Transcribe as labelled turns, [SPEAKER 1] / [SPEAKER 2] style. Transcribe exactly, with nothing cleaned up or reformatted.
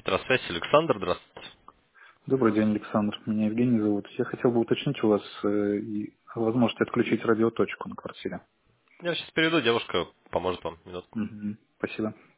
[SPEAKER 1] Петросвязь, Александр, здравствуйте.
[SPEAKER 2] Добрый день, Александр. Меня Евгений зовут. Я хотел бы уточнить у вас э, и возможность отключить радиоточку на квартире.
[SPEAKER 1] Я сейчас перейду, девушка поможет вам минутку.
[SPEAKER 2] Мгм. Спасибо.